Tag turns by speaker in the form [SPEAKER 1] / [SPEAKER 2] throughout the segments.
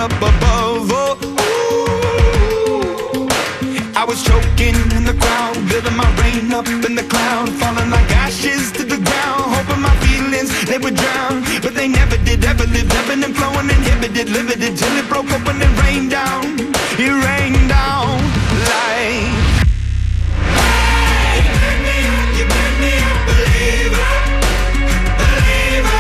[SPEAKER 1] up above. Oh, ooh. I was choking in the crowd, building my rain up in the cloud, falling like ashes to the ground, hoping my feelings, they would drown. But they never did, ever lived, ebbing and flowing, inhibited, limited, till it broke open and rained down. It rained down like, hey, you made me a believer, believer.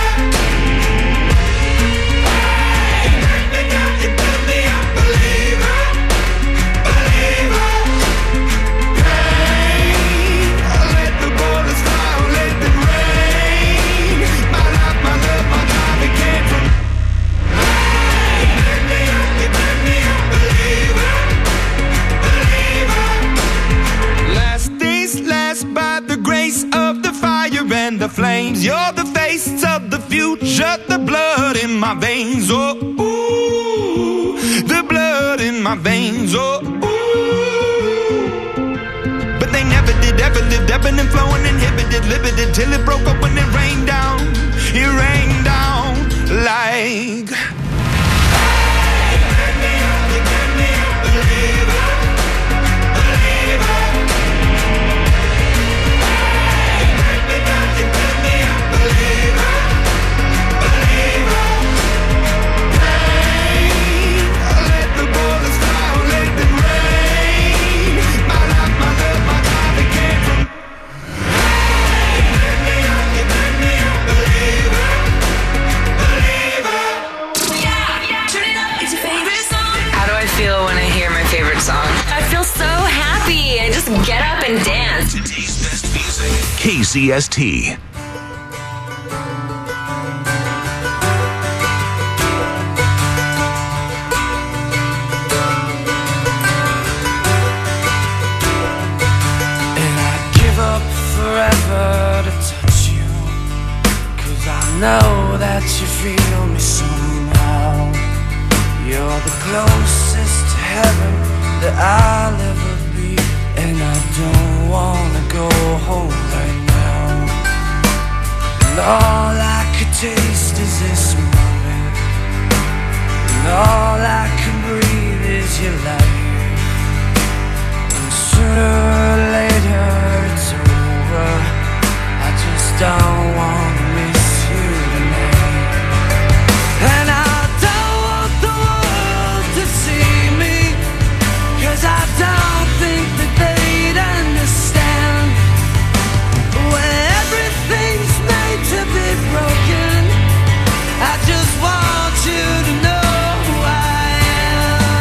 [SPEAKER 1] Hey, you made me a believer, believer. Hey, let the bullets fly, let them rain. My life, my love, my time, it came from. Hey, you made me a believer, believer. Last days last by the grace of the fire and the flames. You're the face of the future, the blood in my veins. Oh, ooh, the blood in my veins. Oh, ooh. But they never did, ever lived, ebbing and flowing, inhibited, limited, till it broke open and rained down. It rained down like. You made me a believer, believer. You made me a believer, believer. Hey, let the bullets fly, let them rain. My life, my love, my time, it came from. Hey, you made me a believer, believer.
[SPEAKER 2] Yeah, turn it up. It's your favorite song.
[SPEAKER 3] How do I feel when I hear my favorite song?
[SPEAKER 2] I feel so happy. I just get up and dance.
[SPEAKER 4] Today's best music. KCST.
[SPEAKER 5] And I'd give up forever to touch you, 'cause I know that you feel me somehow. You're the closest to heaven that I'll ever be, and I don't wanna go home right now. And all I could taste is this moment, and all I can breathe is your life. And sooner or later it's over. I just don't wanna miss you tonight. And I don't want the world to see me, 'cause I don't think that they'd understand. When everything's made to be broken, I just want you to know who I am.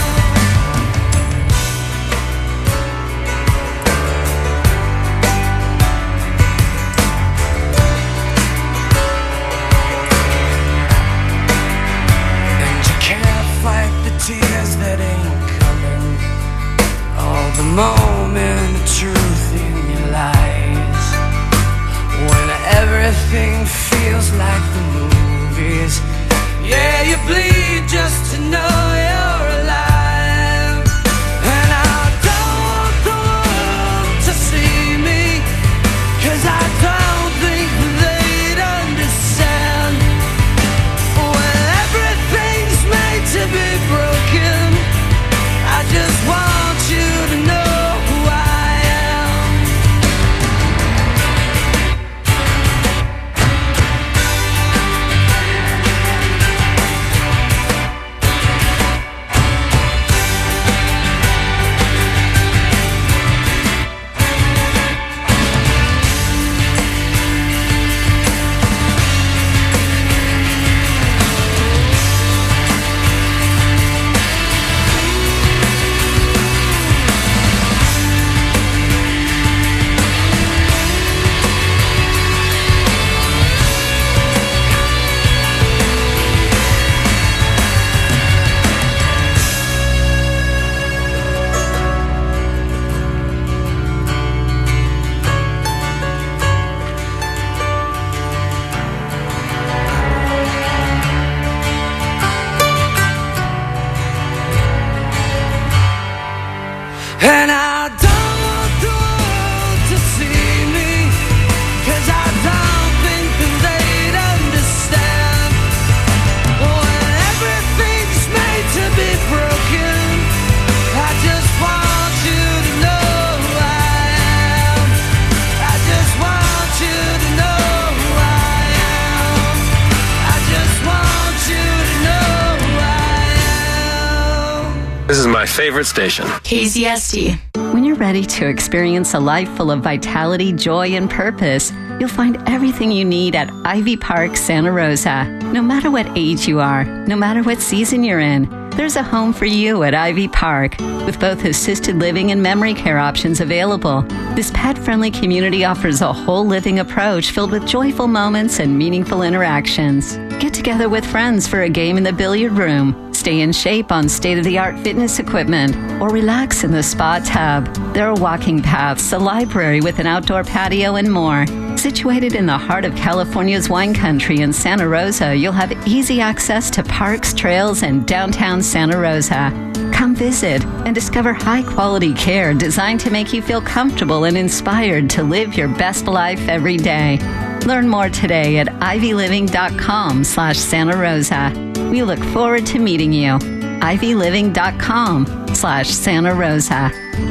[SPEAKER 6] This is my favorite station.
[SPEAKER 7] KZST.
[SPEAKER 8] When you're ready to experience a life full of vitality, joy, and purpose, you'll find everything you need at Ivy Park, Santa Rosa. No matter what age you are, no matter what season you're in, there's a home for you at Ivy Park, with both assisted living and memory care options available. This pet-friendly community offers a whole living approach filled with joyful moments and meaningful interactions. Get together with friends for a game in the billiard room, stay in shape on state-of-the-art fitness equipment, or relax in the spa tub. There are walking paths, a library with an outdoor patio, and more. Situated in the heart of California's wine country in Santa Rosa, you'll have easy access to parks, trails, and downtown Santa Rosa. Come visit and discover high-quality care designed to make you feel comfortable and inspired to live your best life every day. Learn more today at ivyliving.com/Santa Rosa. We look forward to meeting you. ivyliving.com/Santa Rosa.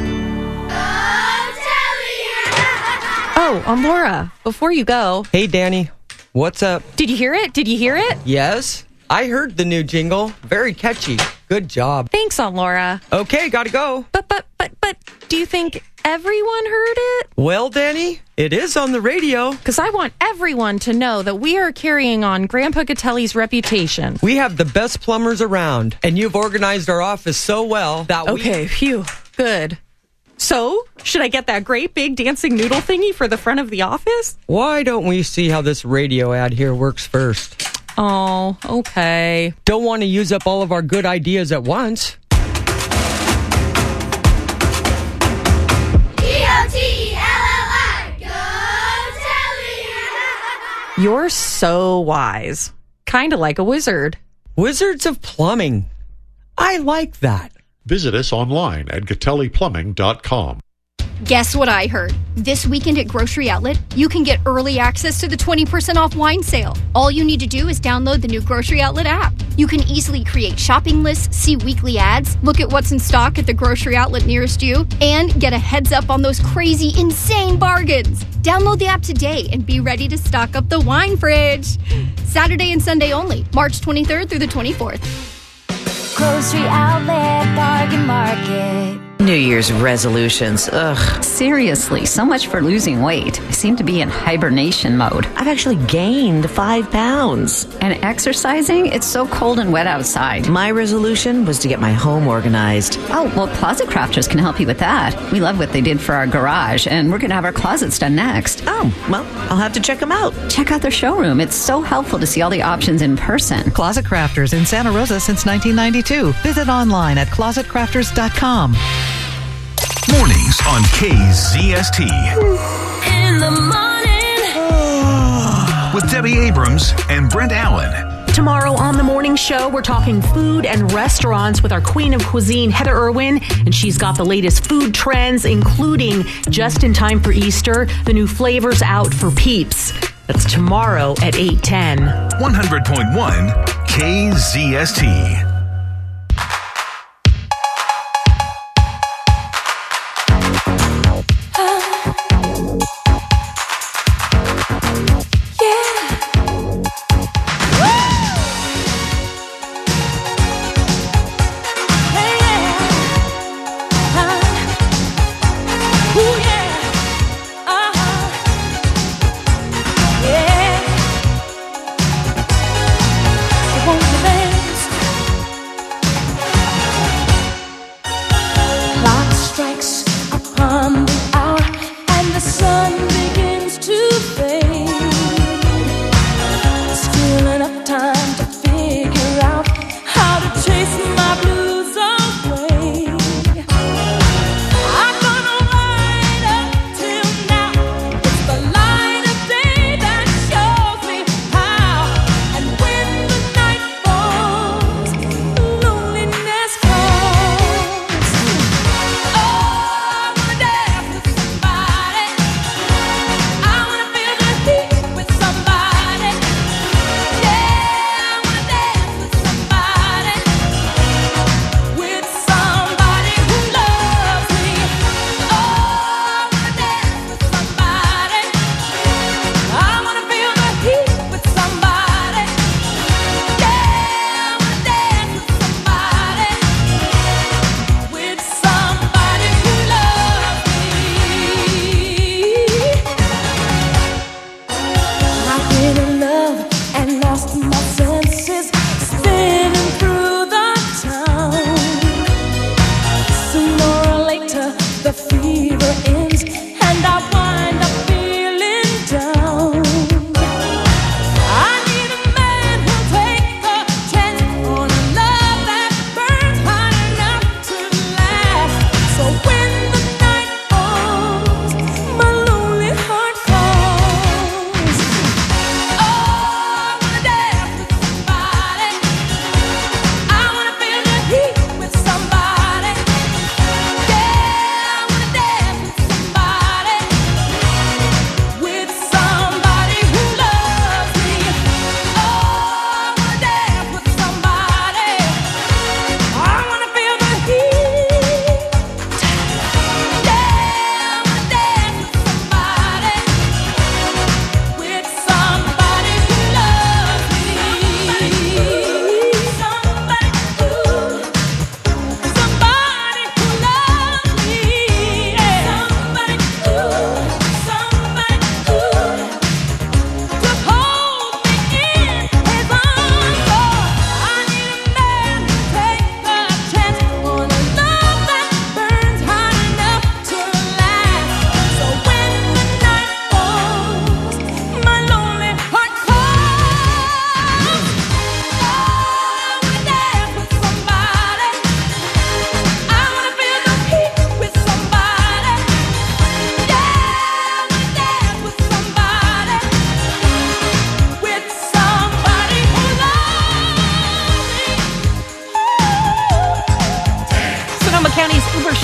[SPEAKER 9] Oh, Laura, before you go.
[SPEAKER 10] Hey, Danny. What's up?
[SPEAKER 9] Did you hear it?
[SPEAKER 10] Yes. I heard the new jingle. Very catchy. Good job.
[SPEAKER 9] Thanks, Laura.
[SPEAKER 10] Okay, gotta go.
[SPEAKER 9] But, do you think everyone heard it?
[SPEAKER 10] Well, Danny, it is on the radio.
[SPEAKER 9] Because I want everyone to know that we are carrying on Grandpa Gatelli's reputation.
[SPEAKER 10] We have the best plumbers around, and you've organized our office so well that
[SPEAKER 9] Okay, phew. Good. So, should I get that great big dancing noodle thingy for the front of the office?
[SPEAKER 10] Why don't we see how this radio ad here works first?
[SPEAKER 9] Oh, okay.
[SPEAKER 10] Don't want to use up all of our good ideas at once.
[SPEAKER 1] G-O-T-E-L-L-I, go Telly!
[SPEAKER 9] You're so wise. Kind of like a wizard.
[SPEAKER 10] Wizards of Plumbing. I like that.
[SPEAKER 11] Visit us online at GatelliPlumbing.com.
[SPEAKER 12] Guess what I heard? This weekend at Grocery Outlet, you can get early access to the 20% off wine sale. All you need to do is download the new Grocery Outlet app. You can easily create shopping lists, see weekly ads, look at what's in stock at the Grocery Outlet nearest you, and get a heads up on those crazy, insane bargains. Download the app today and be ready to stock up the wine fridge. Saturday and Sunday only, March 23rd through the 24th.
[SPEAKER 13] Grocery Outlet Bargain Market.
[SPEAKER 3] New Year's resolutions. Ugh.
[SPEAKER 8] Seriously, so much for losing weight. I seem to be in hibernation mode.
[SPEAKER 14] I've actually gained 5 pounds.
[SPEAKER 8] And exercising? It's so cold and wet outside.
[SPEAKER 14] My resolution was to get my home organized.
[SPEAKER 8] Oh, well, Closet Crafters can help you with that. We love what they did for our garage, and we're going to have our closets done next.
[SPEAKER 14] Oh, well, I'll have to check them out.
[SPEAKER 8] Check out their showroom. It's so helpful to see all the options in person.
[SPEAKER 15] Closet Crafters in Santa Rosa since 1992. Visit online at closetcrafters.com.
[SPEAKER 4] Mornings on KZST.
[SPEAKER 2] In the morning.
[SPEAKER 4] With Debbie Abrams and Brent Allen.
[SPEAKER 16] Tomorrow on The Morning Show, we're talking food and restaurants with our queen of cuisine, Heather Irwin, and she's got the latest food trends, including just in time for Easter, the new flavors out for Peeps. That's tomorrow at 8:10.
[SPEAKER 4] 100.1 KZST.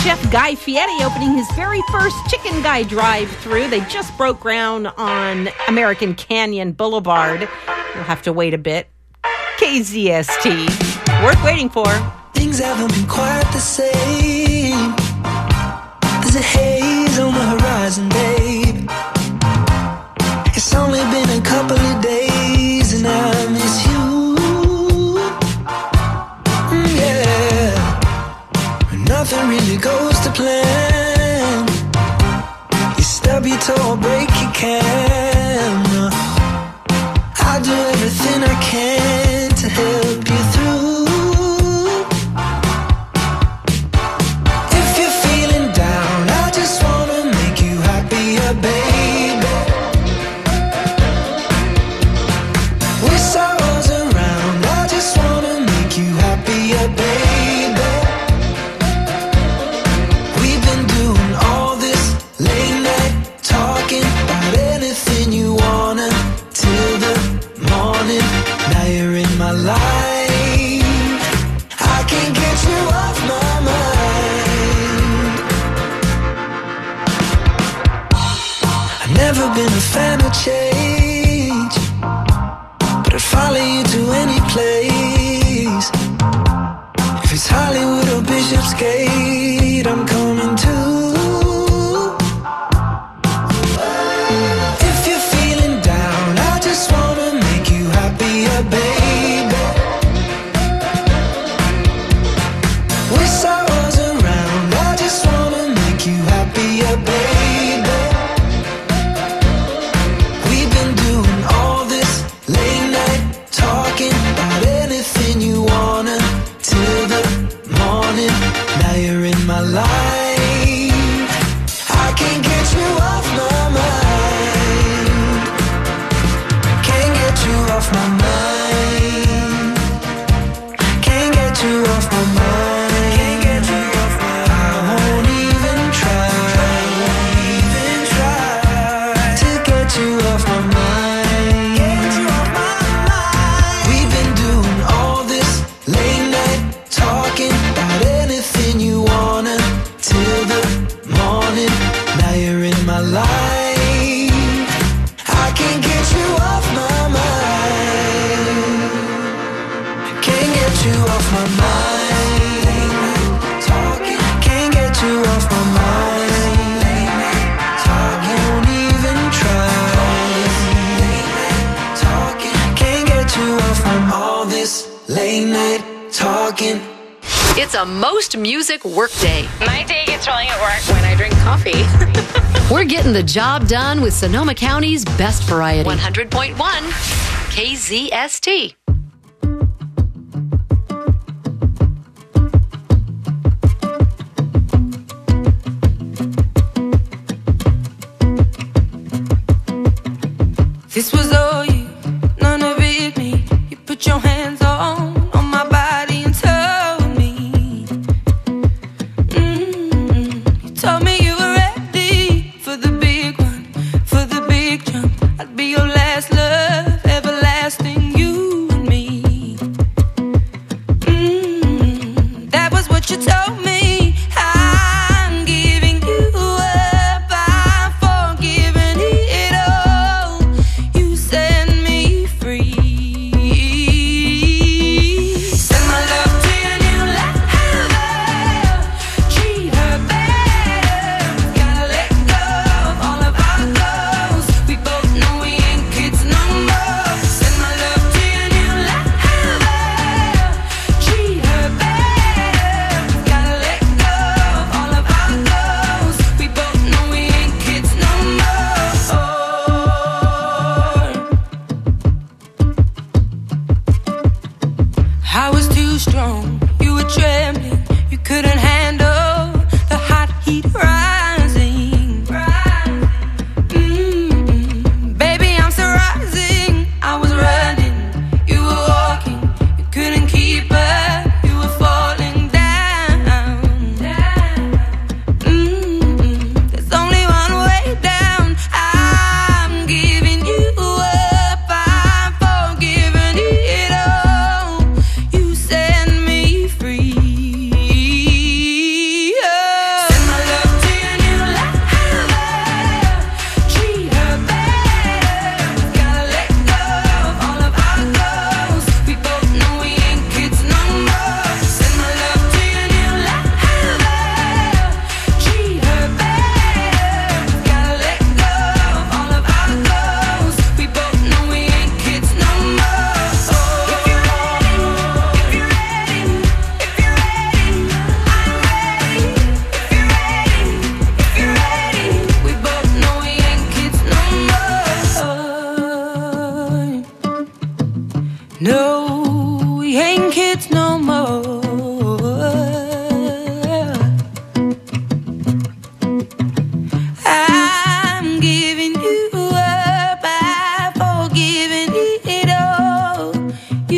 [SPEAKER 6] Chef Guy Fieri opening his very first Chicken Guy drive-thru. They just broke ground on American Canyon Boulevard. You'll have to wait a bit. KZST. Worth waiting for.
[SPEAKER 7] Things haven't been quite the same. There's a haze on the horizon, babe. It's only been a couple of days and I miss you. Nothing really goes to plan. You stub your toe or break your can. I'll do everything I can to help you through. If you're feeling down, I just wanna make you happier, baby. With sorrows around, I just wanna make you happier, baby. Never been a fan of change, but I'd follow you to any place. If it's Hollywood or Bishopsgate, I'm coming too. If you're feeling down, I just wanna make you happier, baby. With sorrows around, I just wanna make you happier, baby.
[SPEAKER 17] It's a most music workday.
[SPEAKER 2] My day gets rolling at work when I drink coffee.
[SPEAKER 17] We're getting the job done with Sonoma County's best variety. 100.1 KZST.
[SPEAKER 5] This was all you, none of it me. You put your hands on my body and told me. You told me you were ready for the big one, for the big jump. I'd be your last love, everlasting, you and me. That was what you told me. I'm giving you up, I'm forgiving it all. You set me free. Send my love to your new lover. Treat her better. Gotta let go of all of our goals. We both know we ain't kids no more. Send my love to your new lover. Treat her better. Gotta let go of all of our goals. We both know we ain't kids no more. I was too strong, you were trembling, you couldn't handle the hot heat rising. Baby, I'm still rising. I was running, you were walking, you couldn't keep up, you were falling down. There's only one way down. I'm giving you up, I'm forgiving it all. You set me free.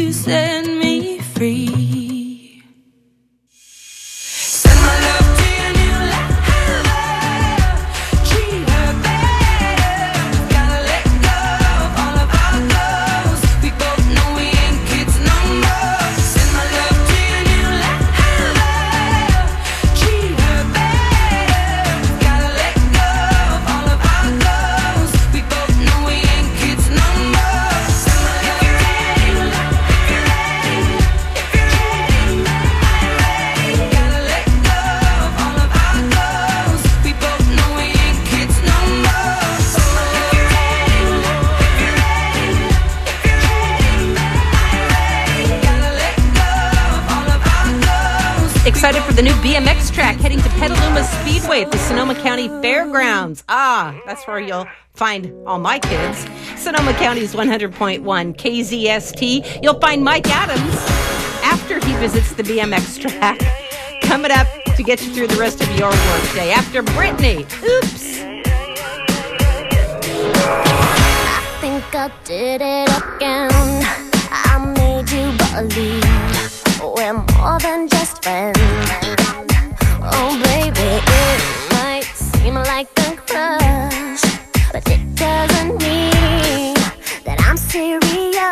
[SPEAKER 1] you set me free. Send my love to your new lover. Treat her better. Gotta let go of all of our goals. We both know we ain't kids no more. Send my love to your new lover. Treat her better. Gotta let go of all of our goals. We both know we ain't kids no more. Send my love to your new lover. If you're ready, gotta let go of all of our goals. We both know we ain't kids no more. Send my love if you're ready, gotta let go of all of our goals.
[SPEAKER 6] Excited for the new BMX track heading to Petaluma Speedway at the Sonoma County Fairgrounds. That's where you'll find all my kids. Sonoma County's 100.1 KZST. You'll find Mike Adams after he visits the BMX track. Coming up to get you through the rest of your workday. After Brittany. Oops.
[SPEAKER 13] I think I did it again. I made you believe we're more than just friends. Oh baby, it might seem like a crush, but it doesn't mean that I'm serious.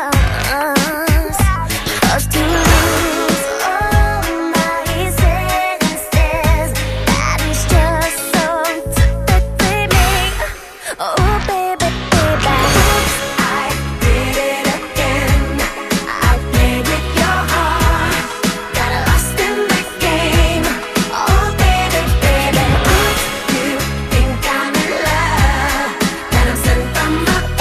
[SPEAKER 13] 'Cause to lose all my senses, that is just so typically me. Oh baby, baby, I did it again. I played with your heart, got lost in the game. Oh baby, baby, you think I'm in love, that I'm sent from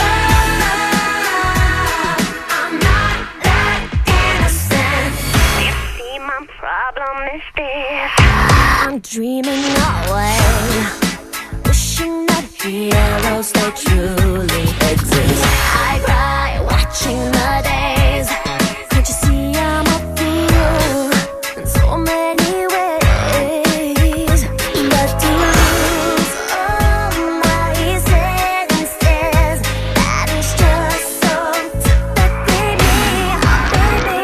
[SPEAKER 13] above. I'm not that innocent. You see, my problem is this: I'm dreaming away, wishing that heroes they truly exist. I cry watching the days. Can't you see I'm a fool in so many ways? But to lose all my senses, that is just so typically me. Baby,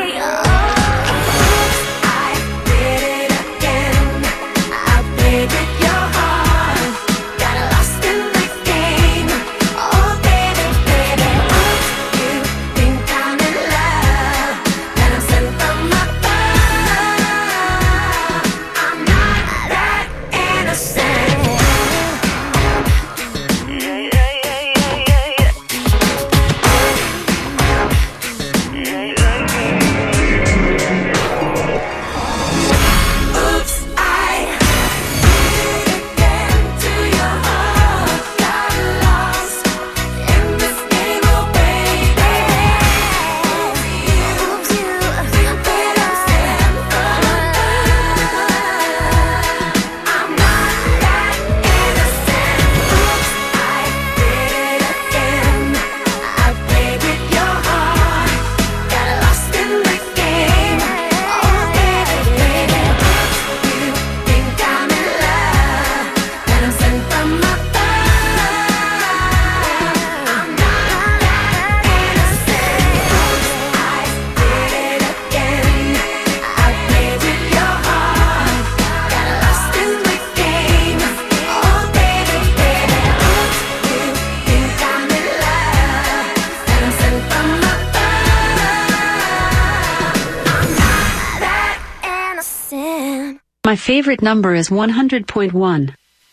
[SPEAKER 13] I did it again. I played with your heart, got lost in the game. Oh baby, baby, you think I'm in love, that I'm sent from above. I'm not that innocent. Oops, I did it again to your heart. Got lost in this game, oh baby. Oops, you better stand for I'm not that innocent. Oops, I did it again. I played with your heart, got lost in the game. Oh baby, baby, you think I'm in love, that I'm sent from above. I'm not that innocent. Oops, I did it again. I played with your heart, got lost in the game. Oh baby, baby, you think I'm in love, that I'm sent from above. I'm not that innocent.
[SPEAKER 17] My favorite number is 100.1.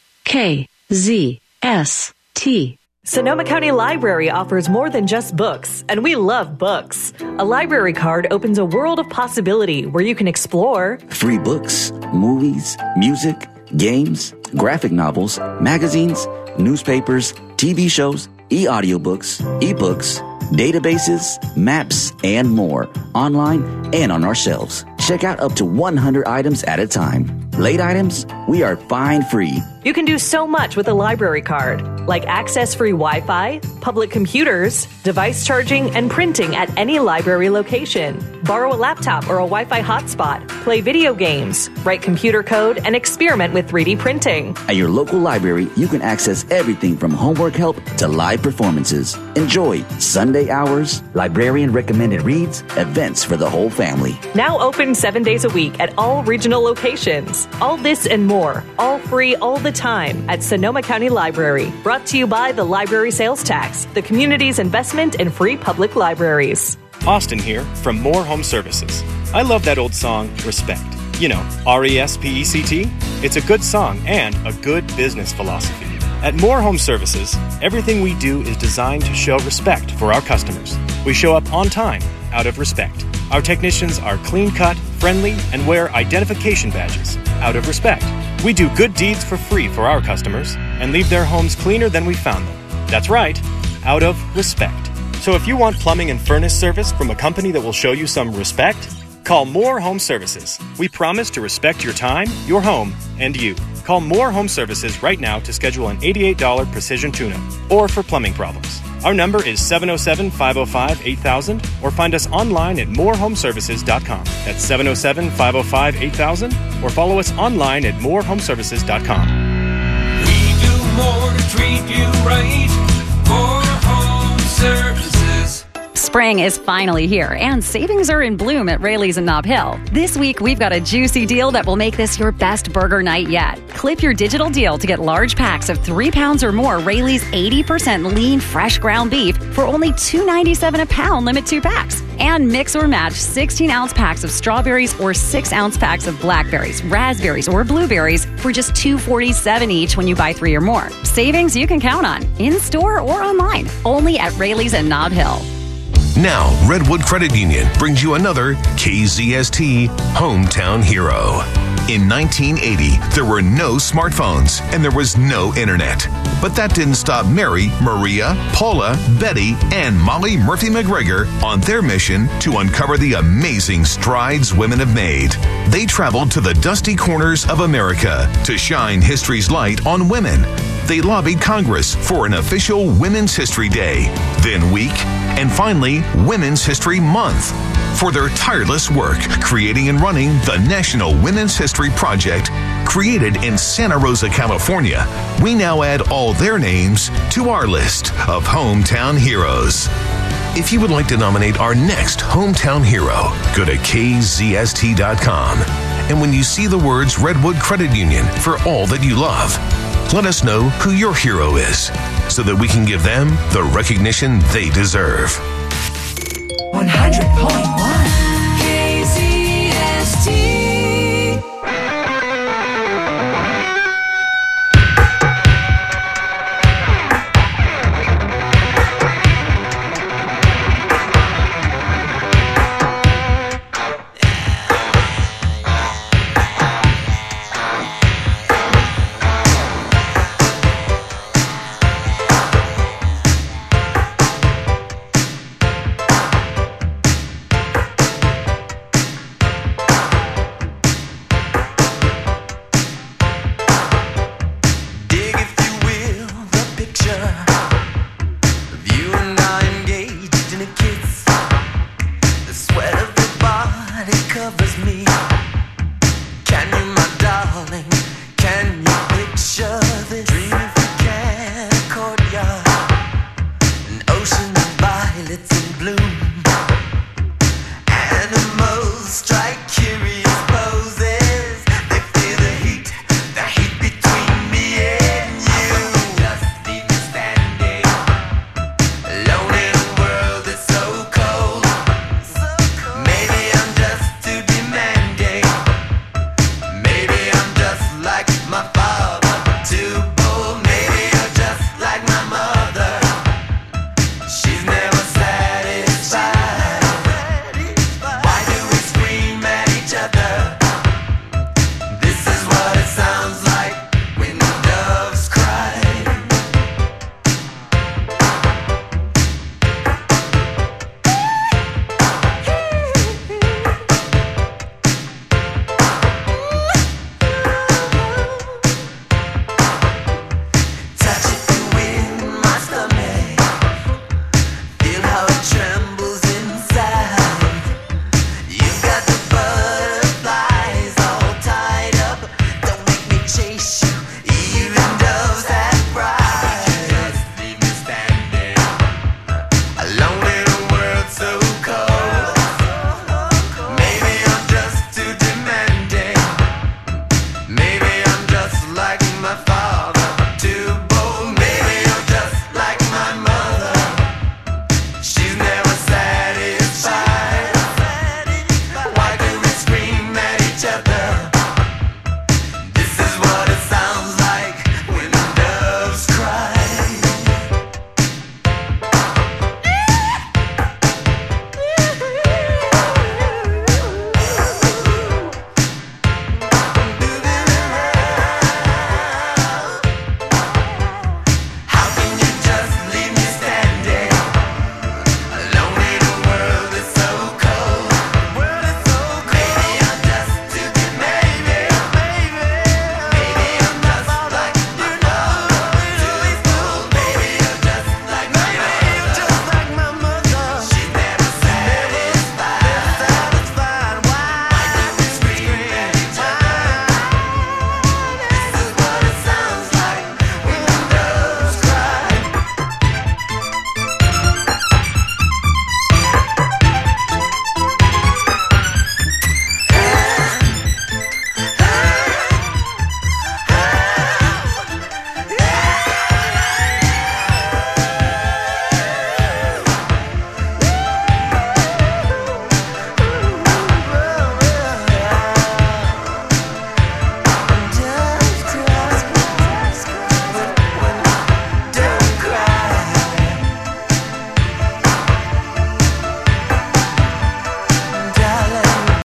[SPEAKER 17] KZST.
[SPEAKER 18] Sonoma County Library offers more than just books, and we love books. A library card opens a world of possibility where you can explore
[SPEAKER 19] Free books, movies, music, games, graphic novels, magazines, newspapers, TV shows, e-audiobooks, ebooks, databases, maps, and more, online and on our shelves. Check out up to 100 items at a time. Late items, we are fine free.
[SPEAKER 18] You can do so much with a library card, like access free Wi-Fi, public computers, device charging, and printing at any library location. borrow a laptop or a Wi-Fi hotspot, play video games, write computer code, and experiment with 3D printing.
[SPEAKER 19] At your local library, you can access everything from homework help to live performances. Enjoy Sunday hours, librarian recommended reads, events for the whole family.
[SPEAKER 18] Now open 7 days a week at all regional locations. All this and more, all free all the time at Sonoma County Library. Brought to you by the Library Sales Tax, the community's investment in free public libraries.
[SPEAKER 20] Austin here from More Home Services. I love that old song, Respect. You know, R-E-S-P-E-C-T? It's a good song and a good business philosophy. At More Home Services, everything we do is designed to show respect for our customers. We show up on time, out of respect. Our technicians are clean-cut, friendly, and wear identification badges, out of respect. We do good deeds for free for our customers and leave their homes cleaner than we found them. That's right, out of respect. So if you want plumbing and furnace service from a company that will show you some respect, call More Home Services. We promise to respect your time, your home, and you. Call More Home Services right now to schedule an $88 precision tune-up or for plumbing problems. Our number is 707-505-8000 or find us online at morehomeservices.com. That's 707-505-8000 or follow us online at morehomeservices.com.
[SPEAKER 1] We do more to treat you right. More Home Services.
[SPEAKER 21] Spring is finally here, and savings are in bloom at Rayleigh's in Nob Hill. This week, we've got a juicy deal that will make this your best burger night yet. Clip your digital deal to get large packs of 3 pounds or more Rayleigh's 80% lean, fresh ground beef for only $2.97 a pound, limit 2 packs. And mix or match 16-ounce packs of strawberries or 6-ounce packs of blackberries, raspberries, or blueberries for just $2.47 each when you buy 3 or more. Savings you can count on, in-store or online, only at Rayleigh's in Nob Hill.
[SPEAKER 22] Now, Redwood Credit Union brings you another KZST Hometown Hero. In 1980, there were no smartphones and there was no internet. But that didn't stop Mary, Maria, Paula, Betty, and Molly Murphy McGregor on their mission to uncover the amazing strides women have made. They traveled to the dusty corners of America to shine history's light on women. They lobbied Congress for an official Women's History Day, then week, and finally Women's History Month. For their tireless work creating and running the National Women's History Project, created in Santa Rosa, California, we now add all their names to our list of Hometown Heroes. If you would like to nominate our next Hometown Hero, go to kzst.com. And when you see the words Redwood Credit Union for all that you love, let us know who your hero is so that we can give them the recognition they deserve.
[SPEAKER 1] 100.1 KZST. Covers me.